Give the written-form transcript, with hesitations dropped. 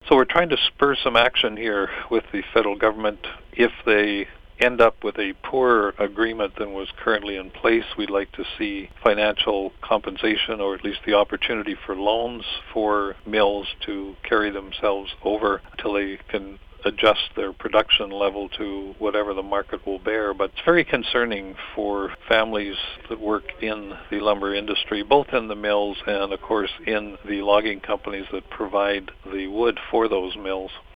So we're trying to spur some action here with the federal government. If they end up with a poorer agreement than was currently in place, we'd like to see financial compensation, or at least the opportunity for loans for mills to carry themselves over until they can adjust their production level to whatever the market will bear. But it's very concerning for families that work in the lumber industry, both in the mills and, of course, in the logging companies that provide the wood for those mills.